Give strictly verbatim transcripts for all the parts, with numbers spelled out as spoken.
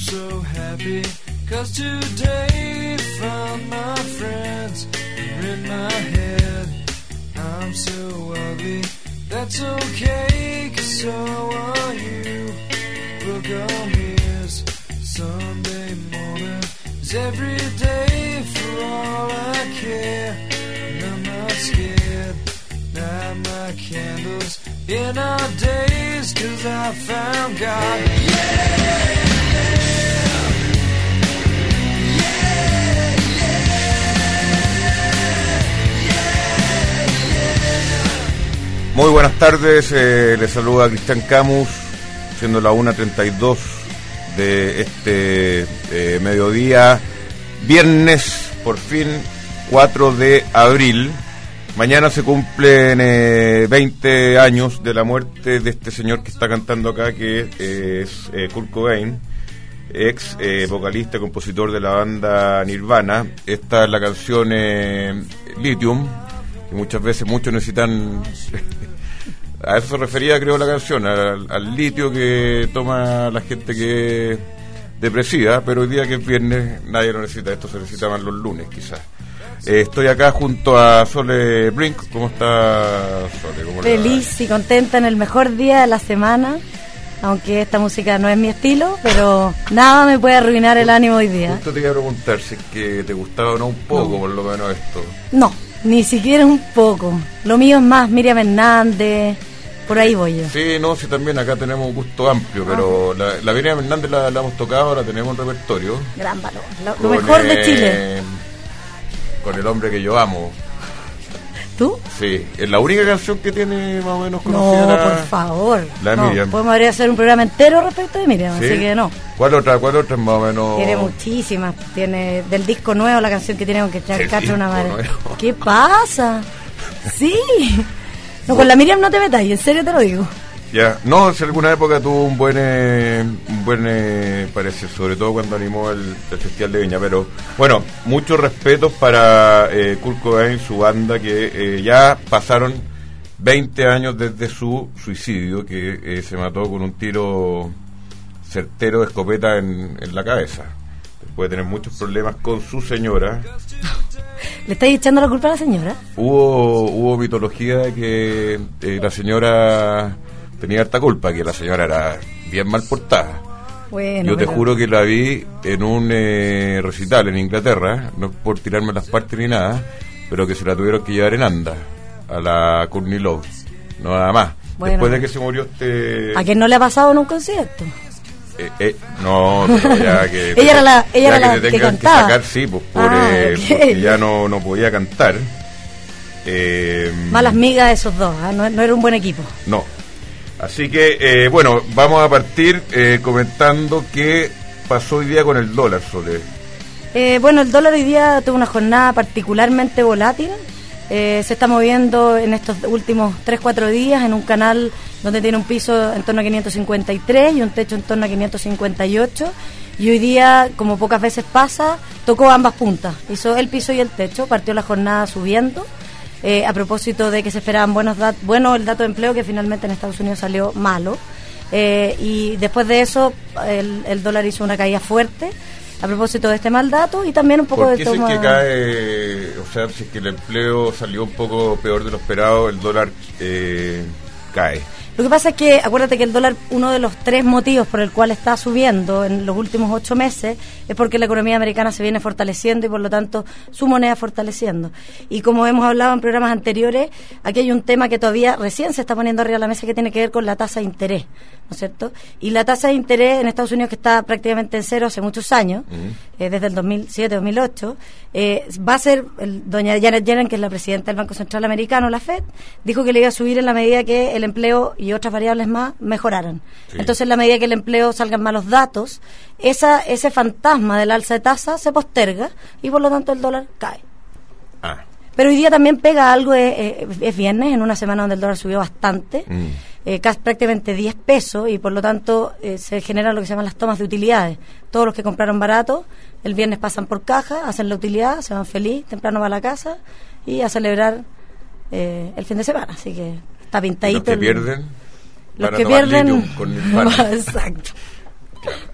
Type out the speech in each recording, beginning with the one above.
so happy, 'cause today found my friends are in my head. I'm so ugly, that's okay, 'cause so are you. Look on here's Sunday morning, it's every day for all I care. And I'm not scared, light my candles in our days, 'cause I found God. Yeah! Muy buenas tardes, eh, les saluda Cristian Camus, siendo la una treinta y dos de este eh, mediodía, viernes, por fin, cuatro de abril. Mañana se cumplen eh, veinte años de la muerte de este señor que está cantando acá, que eh, es eh, Kurt Cobain, ex eh, vocalista, compositor de la banda Nirvana. Esta es la canción eh, Lithium, que muchas veces muchos necesitan... A eso se refería, creo, la canción, al, al litio que toma la gente que es depresiva, pero hoy día que es viernes nadie lo necesita, esto se necesita más los lunes quizás. Eh, estoy acá junto a Sole Brink. ¿Cómo está, Sole? ¿Cómo Feliz y contenta en el mejor día de la semana, aunque esta música no es mi estilo, pero nada me puede arruinar el ánimo hoy día. Justo te iba a preguntar si es que te gustaba o no un poco, no. Por lo menos esto. No, ni siquiera un poco. Lo mío es más Miriam Hernández, por ahí voy yo. Sí, no, sí, también acá tenemos un gusto amplio, pero la, la Miriam Hernández la, la hemos tocado, la tenemos en repertorio. Gran valor, lo, lo mejor de Chile. Con el hombre que yo amo. ¿Tú? Sí, es la única canción que tiene más o menos conocida. No, la, por favor. La no, Miriam. Podemos hacer un programa entero respecto de Miriam, ¿Sí? Así que no. ¿Cuál otra, cuál otra es más o menos? Tiene muchísimas. Tiene del disco nuevo la canción que tiene con que echar cacho una madre. Nuevo. ¿Qué pasa? Sí. No, con la Miriam no te metas, en serio te lo digo. Ya, no, si alguna época tuvo un buen, eh, un buen eh, parece, sobre todo cuando animó el, el Festival de Viña, pero bueno, muchos respetos para eh, Kurt Cobain, su banda, que eh, ya pasaron veinte años desde su suicidio, que eh, se mató con un tiro certero de escopeta en, en la cabeza, después de tener muchos problemas con su señora. ¿Le estáis echando la culpa a la señora? Hubo, hubo mitología de que eh, la señora... tenía harta culpa, que la señora era bien mal portada. Bueno, yo te pero... juro que la vi en un eh, recital en Inglaterra, no es por tirarme las partes ni nada, pero que se la tuvieron que llevar en anda a la Courtney Love, no nada más. Bueno, después de que se murió este... ¿A quién no le ha pasado en un concierto? Eh, eh, no, pero ya que... ella era la, ella ya era que la te que tengan cantaba. que sacar, sí, pues, por, ah, eh, okay. porque ya no, no podía cantar. Eh, Malas migas esos dos, ¿eh? no, no era un buen equipo. No. Así que, eh, bueno, vamos a partir eh, comentando qué pasó hoy día con el dólar, Sole. Eh, bueno, el dólar hoy día tuvo una jornada particularmente volátil. Eh, se está moviendo en estos últimos tres cuatro días en un canal donde tiene un piso en torno a quinientos cincuenta y tres y un techo en torno a quinientos cincuenta y ocho. Y hoy día, como pocas veces pasa, tocó ambas puntas. Hizo el piso y el techo, partió la jornada subiendo. Eh, a propósito de que se esperaban buenos dat- bueno el dato de empleo, que finalmente en Estados Unidos salió malo, eh, y después de eso el, el dólar hizo una caída fuerte a propósito de este mal dato y también un poco ¿Por de qué toma... si es que cae, o sea, si es que el empleo salió un poco peor de lo esperado, el dólar eh, cae? Lo que pasa es que, acuérdate que el dólar, uno de los tres motivos por el cual está subiendo en los últimos ocho meses, es porque la economía americana se viene fortaleciendo y por lo tanto su moneda fortaleciendo. Y como hemos hablado en programas anteriores, aquí hay un tema que todavía recién se está poniendo arriba de la mesa, que tiene que ver con la tasa de interés, ¿no es cierto? Y la tasa de interés en Estados Unidos, que está prácticamente en cero hace muchos años, uh-huh. eh, desde el dos mil siete dos mil ocho, eh, va a ser, el, doña Janet Yellen, que es la presidenta del Banco Central Americano, la Fed, dijo que le iba a subir en la medida que el empleo y otras variables más mejoraran. Sí. Entonces, en la medida que el empleo salgan malos datos, esa ese fantasma del alza de tasa se posterga y por lo tanto el dólar cae. Ah. Pero hoy día también pega algo, eh, es viernes, en una semana donde el dólar subió bastante, mm. eh, casi prácticamente diez pesos, y por lo tanto eh, se generan lo que se llaman las tomas de utilidades. Todos los que compraron barato, el viernes pasan por caja, hacen la utilidad, se van feliz, temprano va a la casa y a celebrar eh, el fin de semana. Así que está pintadito. ¿Los que el, pierden? Los que pierden... Con el Exacto. Claro.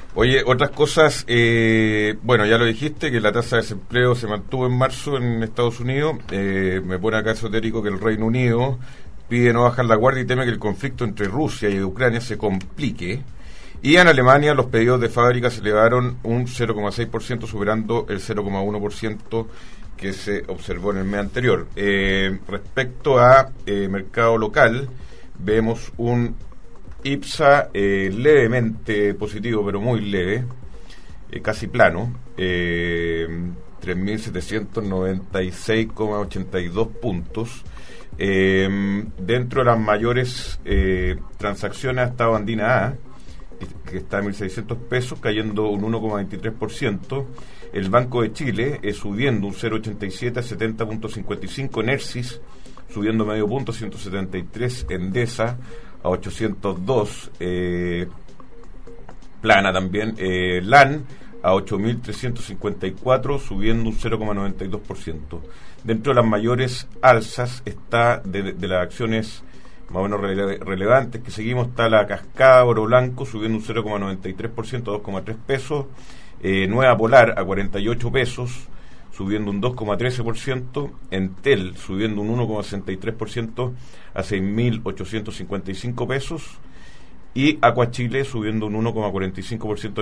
Oye, otras cosas, eh, bueno, ya lo dijiste, que la tasa de desempleo se mantuvo en marzo en Estados Unidos. Eh, me pone acá esotérico que el Reino Unido pide no bajar la guardia y teme que el conflicto entre Rusia y Ucrania se complique. Y en Alemania los pedidos de fábrica se elevaron un cero coma seis por ciento, superando el cero coma uno por ciento que se observó en el mes anterior. Eh, respecto a eh, mercado local, vemos un IPSA eh, levemente positivo, pero muy leve, eh, casi plano, eh, tres mil setecientos noventa y seis coma ochenta y dos puntos. Eh, dentro de las mayores eh, transacciones ha estado Andina A, que está a mil seiscientos pesos, cayendo un uno coma veintitrés por ciento. El Banco de Chile eh, subiendo un cero coma ochenta y siete a setenta coma cincuenta y cinco. Nersis subiendo medio punto, ciento setenta y tres. Endesa a ochocientos dos, eh, plana también. eh, LAN a ocho mil trescientos cincuenta y cuatro, subiendo un cero coma noventa y dos por ciento. Dentro de las mayores alzas está de, de las acciones más o menos rele- relevantes que seguimos, está la Cascada Oro Blanco subiendo un cero coma noventa y tres por ciento, dos coma tres pesos. eh, Nueva Polar a cuarenta y ocho pesos, subiendo un dos coma trece por ciento. Entel subiendo un uno coma sesenta y tres por ciento a seis mil ochocientos cincuenta y cinco pesos. Y Aquachile subiendo un uno coma cuarenta y cinco por ciento a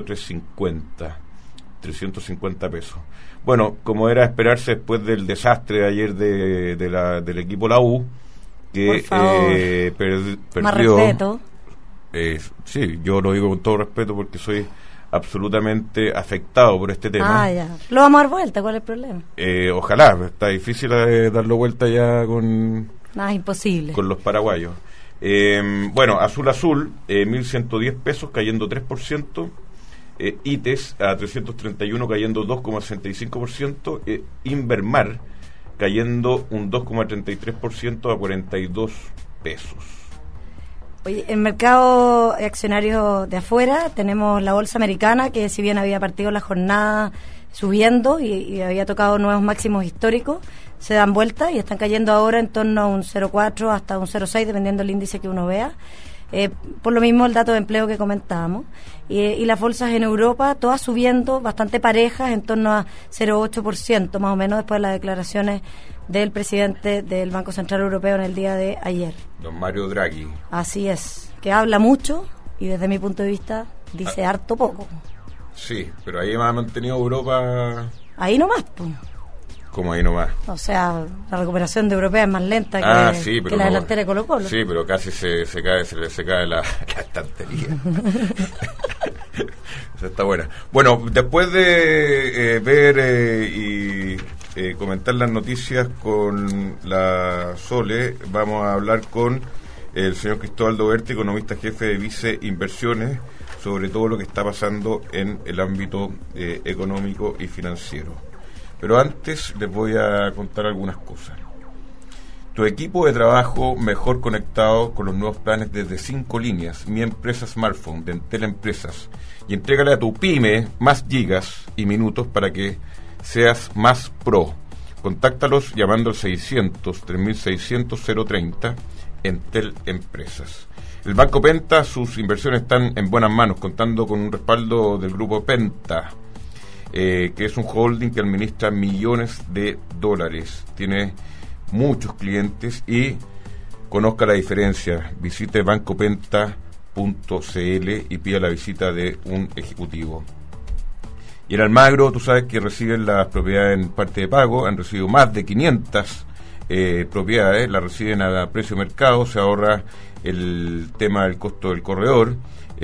trescientos cincuenta pesos. Bueno, como era esperarse después del desastre de ayer de, de la, del equipo La U, que eh, per, perdió... Más respeto. Eh, sí, yo lo digo con todo respeto porque soy absolutamente afectado por este tema. Ah, ya. Lo vamos a dar vuelta, ¿cuál es el problema? Eh, ojalá, está difícil eh, darlo vuelta ya con... Nada, imposible. Con los paraguayos. Eh, bueno, Azul Azul, eh, mil ciento diez pesos, cayendo tres por ciento. Eh, ITES a trescientos treinta y uno, cayendo dos coma sesenta y cinco por ciento. Eh, Invermar, cayendo un dos coma treinta y tres por ciento a cuarenta y dos pesos. Oye, en mercado accionario de afuera tenemos la bolsa americana, que si bien había partido la jornada subiendo y, y había tocado nuevos máximos históricos, se dan vuelta y están cayendo ahora en torno a un cero coma cuatro hasta un cero coma seis, dependiendo del índice que uno vea. Eh, por lo mismo el dato de empleo que comentábamos. Y, y las bolsas en Europa, todas subiendo, bastante parejas, en torno a cero coma ocho por ciento, más o menos, después de las declaraciones del presidente del Banco Central Europeo en el día de ayer. Don Mario Draghi. Así es, que habla mucho y desde mi punto de vista dice ah, harto poco. Sí, pero ahí ha mantenido Europa... Ahí nomás, pues. ¿Cómo ahí nomás? O sea, la recuperación de Europea es más lenta que, ah, sí, que la no, delantera de Colo Colo. Sí, pero casi se, se cae, se le se cae la, la estantería. Esa está buena. Bueno, después de eh, ver eh, y eh, comentar las noticias con la Sole, vamos a hablar con el señor Cristóbal Doberti, economista jefe de Vice Inversiones, sobre todo lo que está pasando en el ámbito eh, económico y financiero. Pero antes les voy a contar algunas cosas. Tu equipo de trabajo mejor conectado con los nuevos planes desde cinco líneas, Mi Empresa Smartphone de Entel Empresas, y entrégale a tu pyme más gigas y minutos para que seas más pro. Contáctalos llamando al seiscientos, tres mil seiscientos, cero treinta, Entel Empresas. El Banco Penta, sus inversiones están en buenas manos, contando con un respaldo del Grupo Penta, Eh, que es un holding que administra millones de dólares, tiene muchos clientes y conozca la diferencia. Visite banco penta punto c l y pida la visita de un ejecutivo. Y en Almagro, tú sabes que reciben las propiedades en parte de pago, han recibido más de quinientas eh, propiedades, las reciben a precio de mercado, se ahorra el tema del costo del corredor,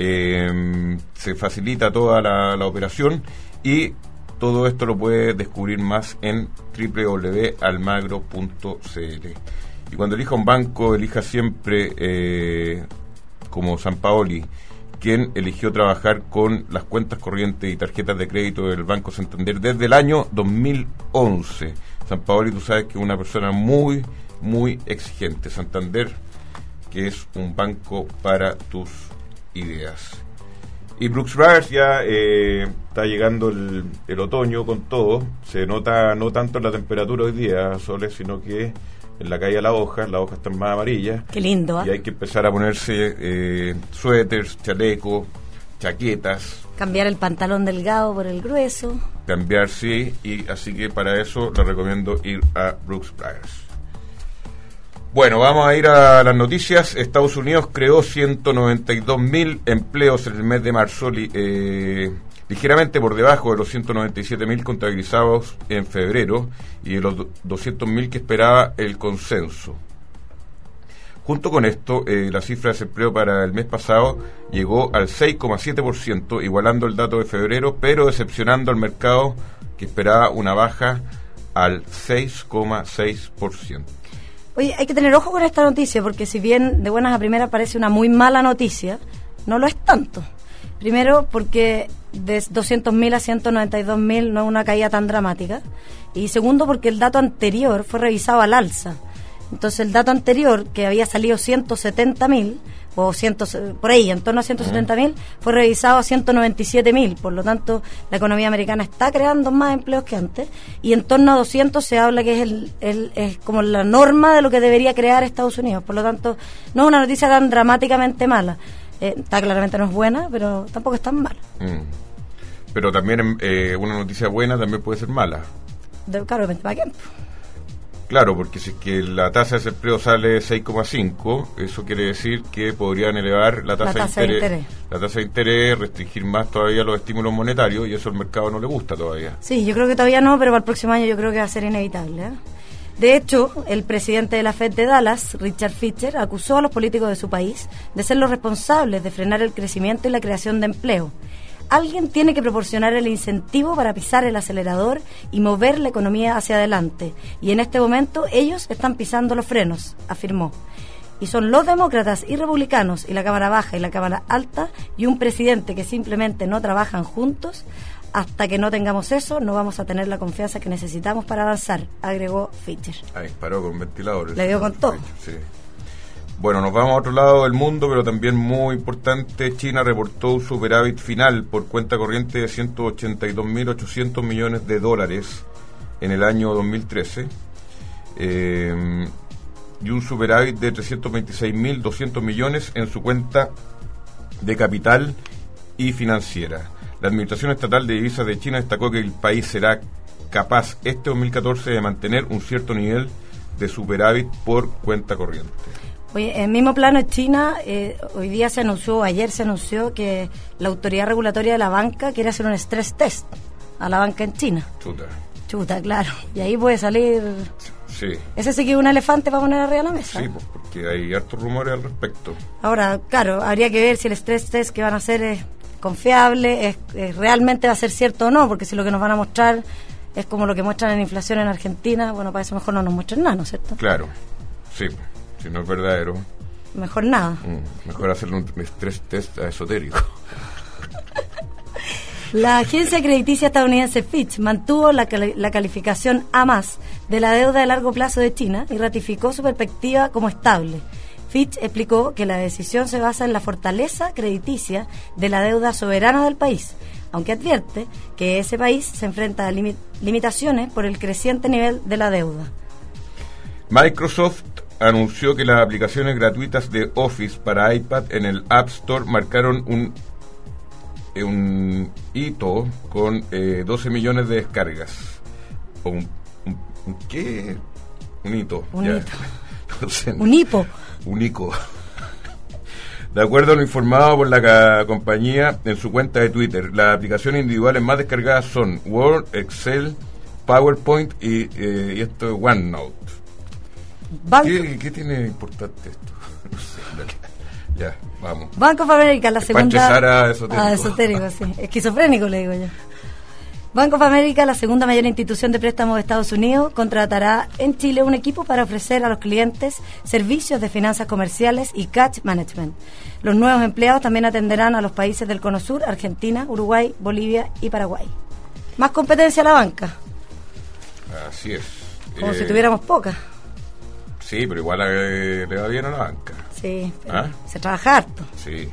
eh, se facilita toda la, la operación. Y todo esto lo puedes descubrir más en doble u doble u doble u punto almagro punto c l. Y cuando elija un banco, elija siempre eh, como San Paoli, quien eligió trabajar con las cuentas corrientes y tarjetas de crédito del Banco Santander desde el año dos mil once. San Paoli, tú sabes que es una persona muy, muy exigente. Santander, que es un banco para tus ideas. Y Brooks Brothers ya eh, está llegando el, el otoño con todo. Se nota no tanto en la temperatura hoy día, Soles, sino que en la caída de las hojas, las hojas están más amarillas. Qué lindo, ¿eh? Y hay que empezar a ponerse eh, suéteres, chalecos, chaquetas, Cambiar el pantalón delgado por el grueso. Cambiar, sí, y así que para eso les recomiendo ir a Brooks Brothers. Bueno, vamos a ir a las noticias. Estados Unidos creó ciento noventa y dos mil empleos en el mes de marzo, li, eh, ligeramente por debajo de los ciento noventa y siete mil contabilizados en febrero y de los doscientos mil que esperaba el consenso. Junto con esto, eh, la cifra de desempleo para el mes pasado llegó al seis coma siete por ciento, igualando el dato de febrero, pero decepcionando al mercado que esperaba una baja al seis coma seis por ciento. Oye, hay que tener ojo con esta noticia, porque si bien de buenas a primeras parece una muy mala noticia, no lo es tanto. Primero, porque de doscientos mil a ciento noventa y dos mil no es una caída tan dramática. Y segundo, porque el dato anterior fue revisado al alza. Entonces, el dato anterior, que había salido ciento setenta mil, o cien, por ahí, en torno a ciento setenta mil, fue revisado a ciento noventa y siete mil. Por lo tanto, la economía americana está creando más empleos que antes, y en torno a doscientos se habla que es, el, el, es como la norma de lo que debería crear Estados Unidos. Por lo tanto, no es una noticia tan dramáticamente mala. Eh, está claramente no es buena, pero tampoco es tan mala. Mm. Pero también eh, una noticia buena también puede ser mala. De, claro, depende para quién. Claro, porque si es que la tasa de desempleo sale seis coma cinco, eso quiere decir que podrían elevar la tasa, la tasa de, interés, de interés. La tasa de interés, restringir más todavía los estímulos monetarios, y eso al mercado no le gusta todavía. Sí, yo creo que todavía no, pero para el próximo año yo creo que va a ser inevitable, ¿eh? De hecho, el presidente de la Fed de Dallas, Richard Fisher, acusó a los políticos de su país de ser los responsables de frenar el crecimiento y la creación de empleo. Alguien tiene que proporcionar el incentivo para pisar el acelerador y mover la economía hacia adelante. Y en este momento ellos están pisando los frenos, afirmó. Y son los demócratas y republicanos y la Cámara Baja y la Cámara Alta y un presidente que simplemente no trabajan juntos. Hasta que no tengamos eso, no vamos a tener la confianza que necesitamos para avanzar, agregó Fisher. Ahí disparó con ventiladores. Le dio con todo. Sí. Bueno, nos vamos a otro lado del mundo, pero también muy importante. China reportó un superávit final por cuenta corriente de ciento ochenta y dos mil ochocientos millones de dólares en el año dos mil trece eh, y un superávit de trescientos veintiséis mil doscientos millones en su cuenta de capital y financiera. La Administración Estatal de Divisas de China destacó que el país será capaz este dos mil catorce de mantener un cierto nivel de superávit por cuenta corriente. Oye, en el mismo plano, China, eh, hoy día se anunció, ayer se anunció que la autoridad regulatoria de la banca quiere hacer un stress test a la banca en China. Chuta. Chuta, claro. Y ahí puede salir... Sí. Ese sí que es un elefante para poner arriba de la mesa. Sí, pues, porque hay hartos rumores al respecto. Ahora, claro, habría que ver si el stress test que van a hacer es confiable, es, es realmente va a ser cierto o no, porque si lo que nos van a mostrar es como lo que muestran en inflación en Argentina, bueno, para eso mejor no nos muestren nada, ¿no es cierto? Claro, sí. Si no es verdadero, mejor nada. Mm, mejor hacerle un stress test esotérico. La agencia crediticia estadounidense Fitch mantuvo la, cali- la calificación A más de la deuda de largo plazo de China y ratificó su perspectiva como estable. Fitch explicó que la decisión se basa en la fortaleza crediticia de la deuda soberana del país, aunque advierte que ese país se enfrenta a limi- limitaciones por el creciente nivel de la deuda. Microsoft anunció que las aplicaciones gratuitas de Office para iPad en el App Store marcaron un eh, un hito con eh, doce millones de descargas. O un, un, un ¿qué? Un hito. Un ya. hito. No sé, un hipo. Un hico. De acuerdo a lo informado por la ca- compañía en su cuenta de Twitter, las aplicaciones individuales más descargadas son Word, Excel, PowerPoint y, eh, y esto es OneNote. Banco, ¿Qué, ¿Qué tiene importante esto? No sé, en realidad. Ya, vamos. Bank of America, la segunda... Sara esotérico. Ah, esotérico, sí. Esquizofrénico, le digo yo. Bank of America, la segunda mayor institución de préstamos de Estados Unidos, contratará en Chile un equipo para ofrecer a los clientes servicios de finanzas comerciales y cash management. Los nuevos empleados también atenderán a los países del Cono Sur, Argentina, Uruguay, Bolivia y Paraguay. Más competencia a la banca. Así es. Como eh, si tuviéramos poca. Sí, pero igual eh, le va bien a la banca. Sí, ¿Ah? se trabaja harto. Sí.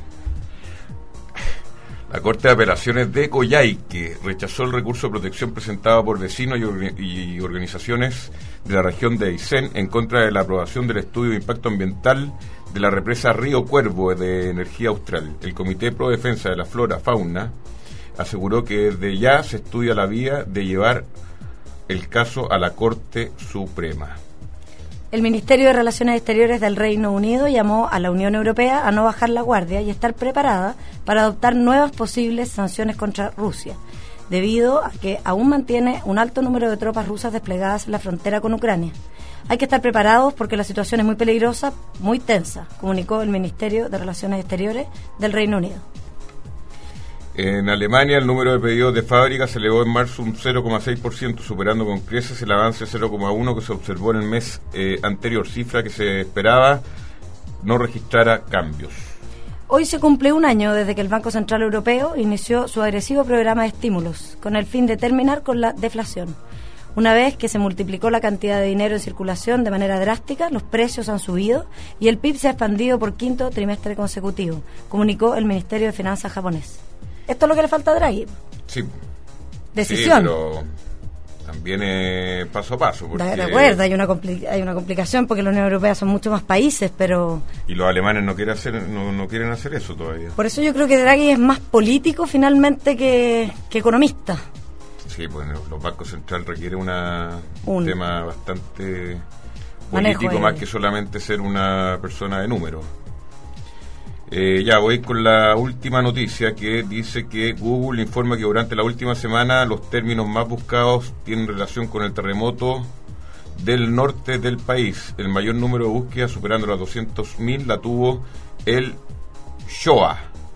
La Corte de Apelaciones de Coyhaique rechazó el recurso de protección presentado por vecinos y, orga- y organizaciones de la región de Aysén en contra de la aprobación del estudio de impacto ambiental de la represa Río Cuervo de Energía Austral. El Comité Pro Defensa de la Flora, Fauna aseguró que desde ya se estudia la vía de llevar el caso a la Corte Suprema. El Ministerio de Relaciones Exteriores del Reino Unido llamó a la Unión Europea a no bajar la guardia y estar preparada para adoptar nuevas posibles sanciones contra Rusia, debido a que aún mantiene un alto número de tropas rusas desplegadas en la frontera con Ucrania. Hay que estar preparados porque la situación es muy peligrosa, muy tensa, comunicó el Ministerio de Relaciones Exteriores del Reino Unido. En Alemania el número de pedidos de fábrica se elevó en marzo un cero coma seis por ciento, superando con creces el avance cero coma uno por ciento que se observó en el mes eh, anterior, cifra que se esperaba no registrara cambios. Hoy se cumple un año desde que el Banco Central Europeo inició su agresivo programa de estímulos, con el fin de terminar con la deflación. Una vez que se multiplicó la cantidad de dinero en circulación de manera drástica, los precios han subido y el P I B se ha expandido por quinto trimestre consecutivo, comunicó el Ministerio de Finanzas japonés. Esto es lo que le falta a Draghi. Sí. Decisión. Sí, pero también es paso a paso. Porque... De acuerdo, hay una, compli- hay una complicación porque la Unión Europea son muchos más países, pero... Y los alemanes no quieren hacer, no, no quieren hacer eso todavía. Por eso yo creo que Draghi es más político finalmente que, que economista. Sí, pues los bancos centrales requieren una, un, un tema bastante político, de... más que solamente ser una persona de números. Eh, ya voy con la última noticia que dice que Google informa que durante la última semana los términos más buscados tienen relación con el terremoto del norte del país. El mayor número de búsquedas, superando las doscientos mil, la tuvo el Shoah,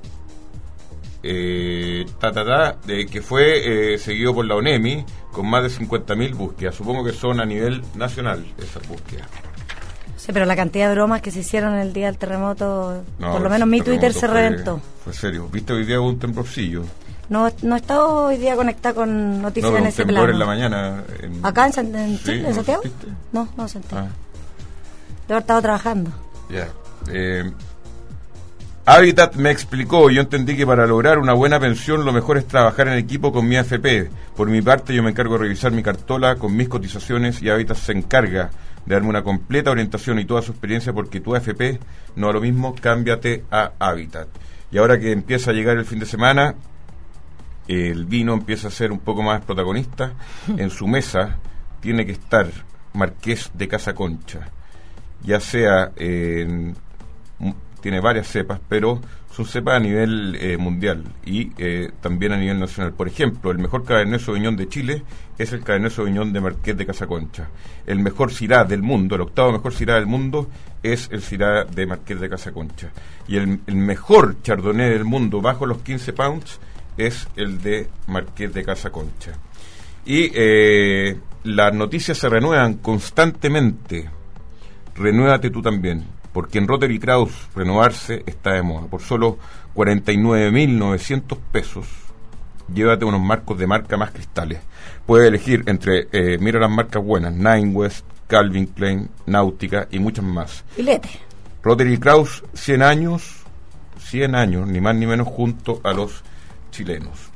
eh, ta, ta, ta, eh, que fue eh, seguido por la ONEMI con más de cincuenta mil búsquedas. Supongo que son a nivel nacional esas búsquedas. Sí, pero la cantidad de bromas que se hicieron el día del terremoto, no, por lo menos mi Twitter se fue, reventó. Fue serio. ¿Viste hoy día un temblorcillo? No, no he estado hoy día conectada con noticias no, en ese temblor plano. en la mañana. En... ¿Acá en, en, ¿Sí? ¿en Santiago? ¿Sentiste? No, no sentí. Ah. De haber estado trabajando. Ya. Yeah. Eh, Habitat me explicó, yo entendí que para lograr una buena pensión lo mejor es trabajar en equipo con mi A F P. Por mi parte, yo me encargo de revisar mi cartola con mis cotizaciones y Habitat se encarga de darme una completa orientación y toda su experiencia, porque tu A F P no es lo mismo, cámbiate a Habitat. Y ahora que empieza a llegar el fin de semana, el vino empieza a ser un poco más protagonista. En su mesa tiene que estar Marqués de Casa Concha, ya sea en... tiene varias cepas, pero son cepas a nivel eh, mundial y eh, también a nivel nacional. Por ejemplo, el mejor Cabernet Sauvignon de Chile es el Cabernet Sauvignon de Marqués de Casa Concha. El mejor Syrah del mundo, el octavo mejor Syrah del mundo, es el Syrah de Marqués de Casa Concha. Y el, el mejor Chardonnay del mundo, bajo los quince pounds, es el de Marqués de Casa Concha. Y eh, las noticias se renuevan constantemente. Renuévate tú también, porque en Rotary Kraus renovarse está de moda. Por solo cuarenta y nueve mil novecientos pesos, llévate unos marcos de marca más cristales. Puedes elegir entre, eh, mira las marcas buenas, Nine West, Calvin Klein, Náutica y muchas más. Filete. Rotary Kraus, cien años, cien años, ni más ni menos, junto a los chilenos.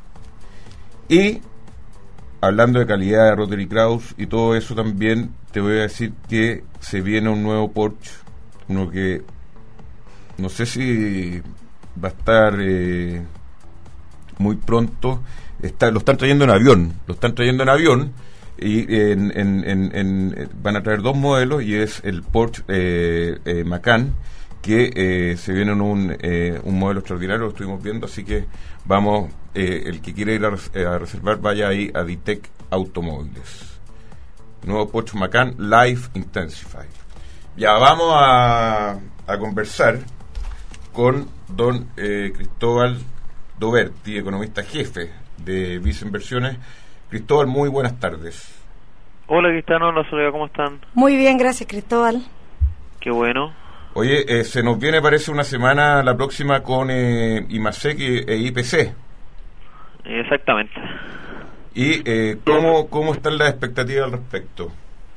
Y, hablando de calidad de Rotary Kraus y todo eso también, te voy a decir que se viene un nuevo Porsche, uno que no sé si va a estar eh, muy pronto. Está, lo están trayendo en avión, lo están trayendo en avión y en, en, en, en, van a traer dos modelos, y es el Porsche eh, eh, Macan, que eh, se viene en un, eh, un modelo extraordinario, lo estuvimos viendo, así que vamos, eh, el que quiere ir a, a reservar, vaya ahí a Ditec Automóviles. Nuevo Porsche Macan Life Intensified. Ya vamos a, a conversar con don eh, Cristóbal Doberti, economista jefe de Visa Inversiones. Cristóbal, muy buenas tardes. Hola, Cristiano, hola Soledad, ¿cómo están? Muy bien, gracias, Cristóbal. Qué bueno. Oye, eh, se nos viene, parece, una semana la próxima con eh, IMASEC e I P C. Exactamente. ¿Y eh, cómo, cómo están las expectativas al respecto?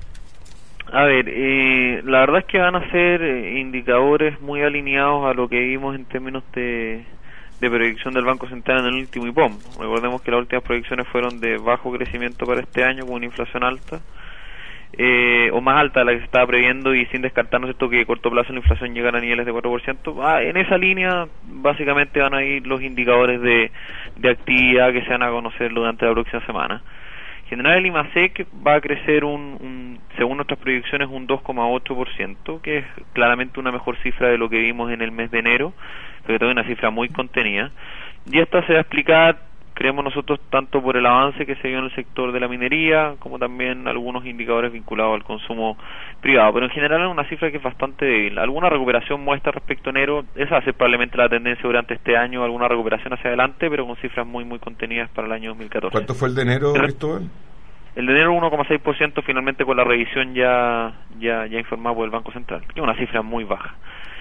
A ver, eh, la verdad es que van a ser eh, indicadores muy alineados a lo que vimos en términos de, de proyección del Banco Central en el último I P O M. Recordemos que las últimas proyecciones fueron de bajo crecimiento para este año, con una inflación alta. eh, o más alta de la que se estaba previendo, y sin descartar, ¿no es cierto?, que a corto plazo la inflación llegara a niveles de cuatro por ciento. Ah, en esa línea básicamente van a ir los indicadores de, de actividad que se van a conocer durante la próxima semana. En general, el IMASEC va a crecer, un, un según nuestras proyecciones, un dos coma ocho por ciento, que es claramente una mejor cifra de lo que vimos en el mes de enero, pero todavía una cifra muy contenida. Y esta se va a explicar, creemos nosotros, tanto por el avance que se dio en el sector de la minería, como también algunos indicadores vinculados al consumo privado. Pero en general es una cifra que es bastante débil. Alguna recuperación muestra respecto a enero, esa va a ser probablemente la tendencia durante este año, alguna recuperación hacia adelante, pero con cifras muy muy contenidas para el año dos mil catorce. ¿Cuánto fue el de enero, Cristóbal? El de enero uno coma seis por ciento, finalmente con la revisión ya ya ya informada por el Banco Central, que es una cifra muy baja.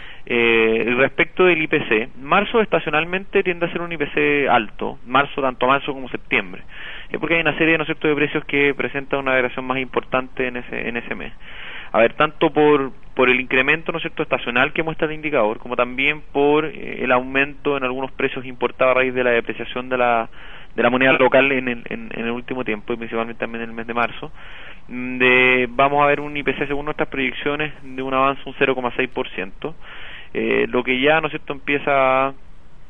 Eh, respecto del I P C, marzo estacionalmente tiende a ser un I P C alto, marzo tanto marzo como septiembre, eh, porque hay una serie, ¿no es cierto?, de precios que presentan una variación más importante en ese en ese mes. A ver, tanto por por el incremento, ¿no es cierto?, estacional que muestra el indicador, como también por eh, el aumento en algunos precios importados a raíz de la depreciación de la de la moneda local en el, en, en el último tiempo, y principalmente también en el mes de marzo. De, vamos a ver un I P C, según nuestras proyecciones, de un avance un cero coma seis por ciento, eh, lo que ya, ¿no es cierto?, empieza a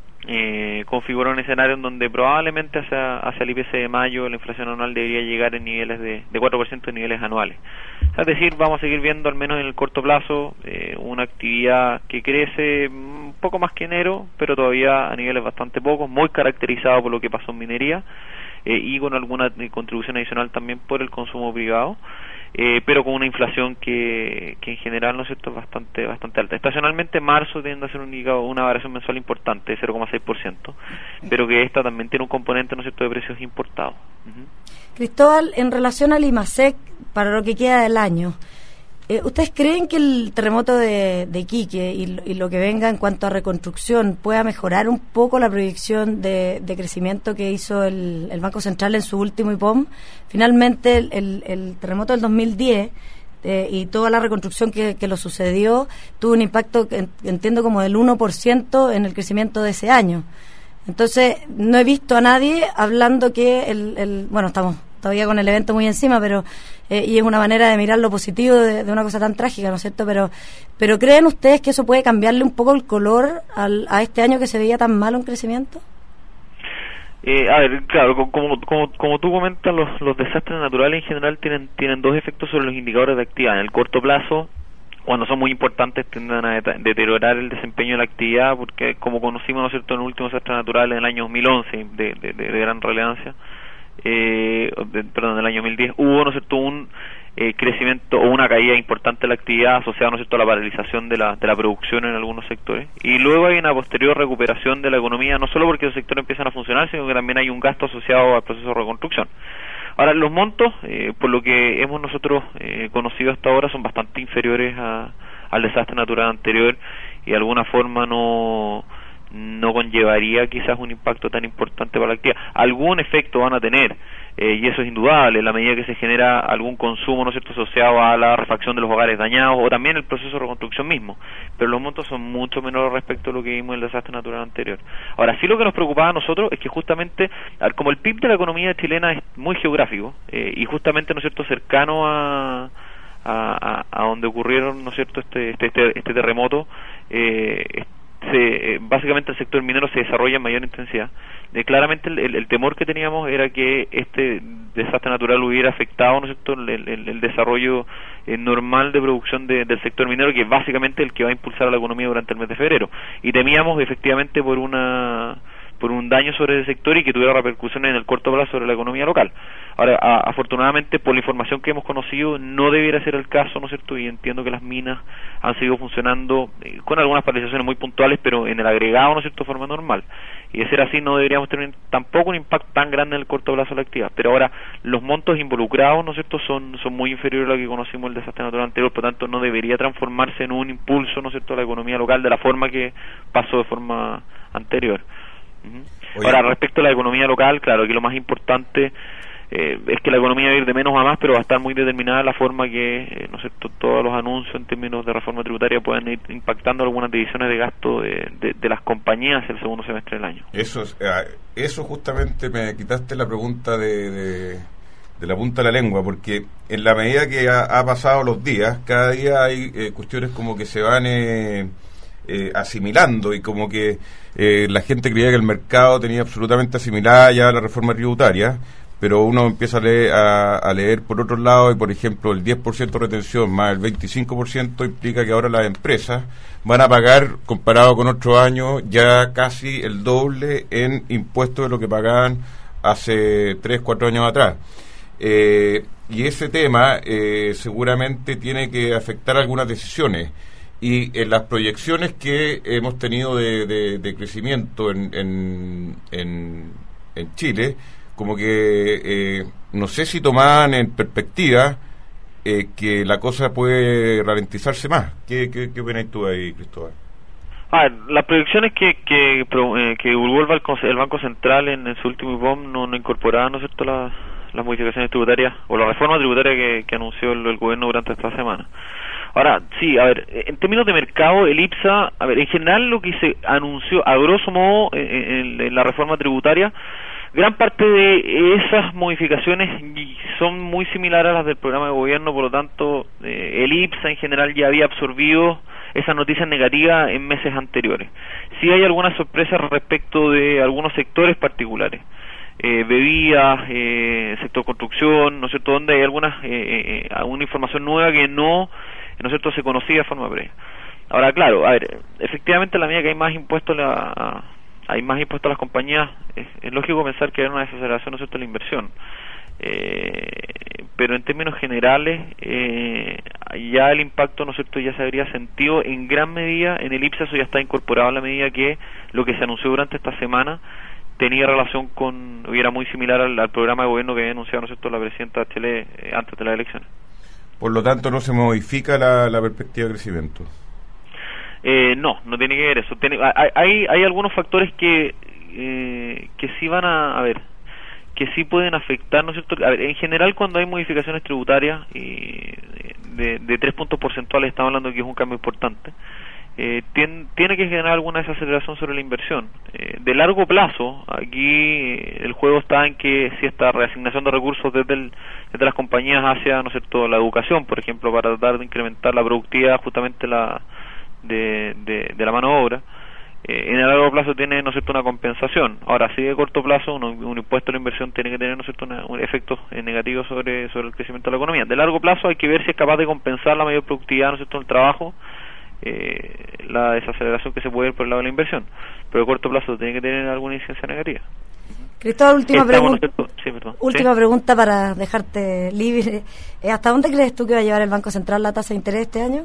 eh, configurar un escenario en donde probablemente hacia, hacia el I P C de mayo la inflación anual debería llegar en niveles de, de cuatro por ciento en niveles anuales. Es decir, vamos a seguir viendo, al menos en el corto plazo, eh, una actividad que crece un poco más que enero, pero todavía a niveles bastante pocos, muy caracterizado por lo que pasó en minería, eh, y con alguna contribución adicional también por el consumo privado, eh, pero con una inflación que, que en general, ¿no es cierto?, es bastante bastante alta. Estacionalmente marzo tiende a ser un, una variación mensual importante, de cero coma seis por ciento, pero que esta también tiene un componente, ¿no es cierto?, de precios importados. Uh-huh. Cristóbal, en relación al IMASEC, para lo que queda del año, eh, ¿ustedes creen que el terremoto de, de Iquique y, y lo que venga en cuanto a reconstrucción pueda mejorar un poco la proyección de, de crecimiento que hizo el, el Banco Central en su último I P O M? Finalmente, el, el, el terremoto del dos mil diez eh, y toda la reconstrucción que, que lo sucedió tuvo un impacto, que entiendo, como del uno por ciento en el crecimiento de ese año. Entonces, no he visto a nadie hablando que el, el bueno, estamos todavía con el evento muy encima, pero eh, y es una manera de mirar lo positivo de, de una cosa tan trágica, ¿no es cierto? Pero pero ¿creen ustedes que eso puede cambiarle un poco el color al, a este año que se veía tan malo en crecimiento? Eh, a ver, claro, como, como, como tú comentas, los, los desastres naturales en general tienen, tienen dos efectos sobre los indicadores de actividad. En el corto plazo, cuando son muy importantes, tienden a deteriorar el desempeño de la actividad, porque como conocimos, ¿no es cierto?, en el último desastre natural en el año dos mil once, de, de, de, de gran relevancia, eh, de, perdón, en el año dos mil diez, hubo, ¿no es cierto?, un eh, crecimiento o una caída importante de la actividad asociada, ¿no es cierto?, a la paralización de la, de la producción en algunos sectores, y luego hay una posterior recuperación de la economía, no solo porque los sectores empiezan a funcionar, sino que también hay un gasto asociado al proceso de reconstrucción. Ahora, los montos, eh, por lo que hemos nosotros eh, conocido hasta ahora, son bastante inferiores a, al desastre natural anterior, y de alguna forma no no conllevaría quizás un impacto tan importante para la actividad. Algún efecto van a tener, eh, y eso es indudable, en la medida que se genera algún consumo, ¿no es cierto?, asociado a la refacción de los hogares dañados, o también el proceso de reconstrucción mismo, pero los montos son mucho menores respecto a lo que vimos en el desastre natural anterior. Ahora, sí, lo que nos preocupaba a nosotros es que justamente, como el P I B de la economía chilena es muy geográfico, eh, y justamente, ¿no es cierto?, cercano a a, a, a donde ocurrieron, ¿no es cierto?, este este, este, este terremoto, eh, se, eh, básicamente el sector minero se desarrolla en mayor intensidad. Eh, claramente el, el, el temor que teníamos era que este desastre natural hubiera afectado, ¿no es cierto?, el, el, el desarrollo eh, normal de producción de, del sector minero, que es básicamente el que va a impulsar a la economía durante el mes de febrero, y temíamos efectivamente por una por un daño sobre ese sector y que tuviera repercusiones en el corto plazo sobre la economía local. Ahora, a, afortunadamente, por la información que hemos conocido, no debiera ser el caso, ¿no es cierto?, y entiendo que las minas han seguido funcionando eh, con algunas paralizaciones muy puntuales, pero en el agregado, ¿no es cierto?, de forma normal. Y de ser así, no deberíamos tener tampoco un impacto tan grande en el corto plazo de la actividad. Pero ahora, los montos involucrados, ¿no es cierto?, son, son muy inferiores a lo que conocimos el desastre natural anterior, por lo tanto, no debería transformarse en un impulso, ¿no es cierto?, a la economía local de la forma que pasó de forma anterior. Uh-huh. Ahora, respecto a la economía local, claro, aquí lo más importante eh, es que la economía va a ir de menos a más, pero va a estar muy determinada la forma que, eh, no sé, to- todos los anuncios en términos de reforma tributaria pueden ir impactando algunas divisiones de gasto de, de, de las compañías el segundo semestre del año. Eso, es, eh, eso justamente me quitaste la pregunta de, de, de la punta de la lengua, porque en la medida que ha, ha pasado los días, cada día hay eh, cuestiones como que se van eh, eh, asimilando, y como que eh, la gente creía que el mercado tenía absolutamente asimilada ya la reforma tributaria, pero uno empieza a leer, a, a leer por otro lado, y por ejemplo el diez por ciento de retención más el veinticinco por ciento implica que ahora las empresas van a pagar, comparado con otros años, ya casi el doble en impuestos de lo que pagaban hace tres, cuatro años atrás. Eh, y ese tema eh, seguramente tiene que afectar algunas decisiones, y en las proyecciones que hemos tenido de, de, de crecimiento en, en, en, en Chile, como que eh, no sé si tomaban en perspectiva eh, que la cosa puede ralentizarse más. ¿Qué, qué, qué opinas tú ahí, Cristóbal? A ver, las proyecciones que que, eh, que divulgó el Banco, el Banco Central en, en su último I P O M no, no incorporaban, ¿no es cierto?, las, las modificaciones tributarias o la reforma tributaria que, que anunció el, el gobierno durante esta semana. Ahora, sí, a ver, en términos de mercado, el I P S A, a ver, en general lo que se anunció, a grosso modo, en, en, en la reforma tributaria, gran parte de esas modificaciones son muy similares a las del programa de gobierno, por lo tanto, eh, el I P S A en general ya había absorbido esas noticias negativas en meses anteriores. Sí hay algunas sorpresas respecto de algunos sectores particulares, eh, bebidas, eh, sector construcción, ¿no es cierto?, donde hay algunas, eh, eh, alguna información nueva que no, ¿no es cierto?, se conocía de forma previa. Ahora, claro, a ver, efectivamente, a la medida que hay más impuestos la, hay más impuestos a las compañías, es, es lógico pensar que hay una desaceleración, ¿no es cierto?, de la inversión. Eh, pero en términos generales eh, ya el impacto, ¿no es cierto?, ya se habría sentido en gran medida en el I P S A. Eso ya está incorporado a la medida que lo que se anunció durante esta semana tenía relación con, era muy similar al, al programa de gobierno que había anunciado, ¿no es cierto?, la presidenta Bachelet eh, antes de las elecciones. Por lo tanto, no se modifica la, la perspectiva de crecimiento. Eh, no, no tiene que ver eso. Tiene, hay, hay, hay algunos factores que eh, que sí van a, a ver, que sí pueden afectar, ¿no es cierto? A ver, en general, cuando hay modificaciones tributarias y de, de tres puntos porcentuales, estamos hablando de que es un cambio importante, eh, tiene, tiene que generar alguna desaceleración sobre la inversión. Eh, de largo plazo, aquí el juego está en que si esta reasignación de recursos desde, el, desde las compañías hacia, ¿no es cierto?, la educación, por ejemplo, para tratar de incrementar la productividad justamente la de, de, de la mano de obra, eh, en el largo plazo tiene, ¿no es cierto?, una compensación. Ahora, sí, de corto plazo, un, un impuesto a la inversión tiene que tener, ¿no es cierto?, una, un efecto eh, negativo sobre, sobre el crecimiento de la economía. De largo plazo hay que ver si es capaz de compensar la mayor productividad, ¿no es cierto?, en el trabajo, eh, la desaceleración que se puede ir por el lado de la inversión. Pero de corto plazo tiene que tener alguna incidencia negativa. Cristóbal, última, pregunta, sí, perdón. última ¿Sí? pregunta para dejarte libre. ¿Hasta dónde crees tú que va a llevar el Banco Central la tasa de interés este año?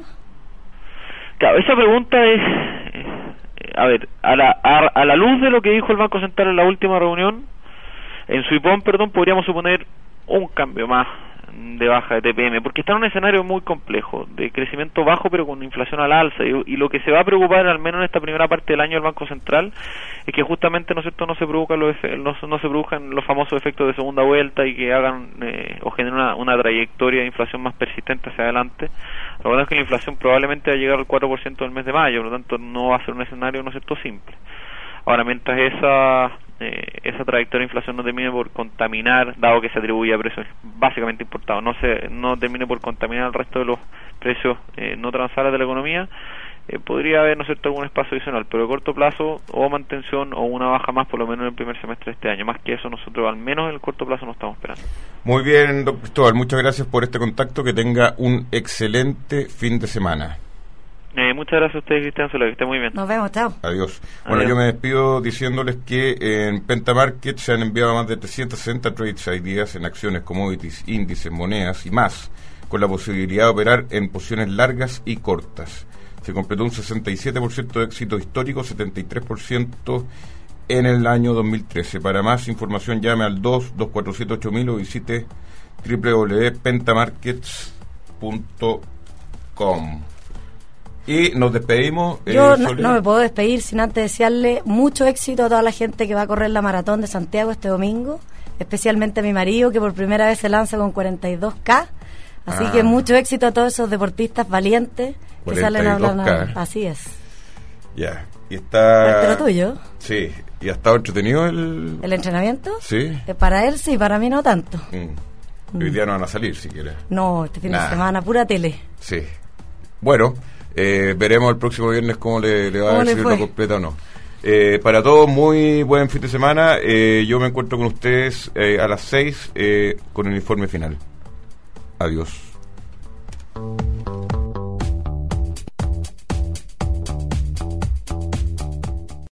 Claro, esa pregunta es, eh, a ver, a la, a, a la luz de lo que dijo el Banco Central en la última reunión, en su I P O M, perdón, podríamos suponer un cambio más de baja de T P M, porque está en un escenario muy complejo, de crecimiento bajo pero con inflación al alza, y, y lo que se va a preocupar, al menos en esta primera parte del año del Banco Central, es que justamente, ¿no es cierto?, no se produzcan los, efe, no, no se produzcan los famosos efectos de segunda vuelta y que hagan eh, o generen una, una trayectoria de inflación más persistente hacia adelante. Lo bueno es que la inflación probablemente va a llegar al cuatro por ciento del mes de mayo, por lo tanto no va a ser un escenario, ¿no es cierto?, simple. Ahora, mientras esa eh, esa trayectoria de inflación no termine por contaminar, dado que se atribuye a precios básicamente importados, no se no termine por contaminar el resto de los precios eh, no transales de la economía, eh, podría haber, ¿no es cierto?, algún espacio adicional, pero de corto plazo o mantención o una baja más, por lo menos en el primer semestre de este año. Más que eso, nosotros al menos en el corto plazo no estamos esperando. Muy bien, don Cristóbal, muchas gracias por este contacto, que tenga un excelente fin de semana. Eh, muchas gracias a ustedes, Cristian Sola, que esté muy bien. Nos vemos, chao. Adiós. Bueno, Adiós. yo me despido diciéndoles que en Pentamarket se han enviado más de trescientos sesenta trades ideas en acciones, commodities, índices, monedas y más, con la posibilidad de operar en posiciones largas y cortas. Se completó un sesenta y siete por ciento de éxito histórico, setenta y tres por ciento en el año dos mil trece. Para más información llame al dos dos cuatro siete ocho mil o visite doble u doble u doble u punto pentamarkets punto com. Y nos despedimos. Yo eh, no, no me puedo despedir sin antes desearle mucho éxito a toda la gente que va a correr la maratón de Santiago este domingo, especialmente a mi marido, que por primera vez se lanza con cuarenta y dos K. Así ah. que mucho éxito a todos esos deportistas valientes que salen a hablar. Así es. Ya. Y está. ¿Pero tuyo? Sí. ¿Y ha estado entretenido el. ¿El entrenamiento? Sí. Eh, para él sí, para mí no tanto. Mm. Mm. Hoy día no van a salir, si quieres. No, este fin nah. de semana, pura tele. Sí. Bueno, eh, veremos el próximo viernes cómo le, le va a decir lo completa o no. Eh, para todos, muy buen fin de semana. Eh, yo me encuentro con ustedes eh, a las seis eh, con el informe final. Adiós.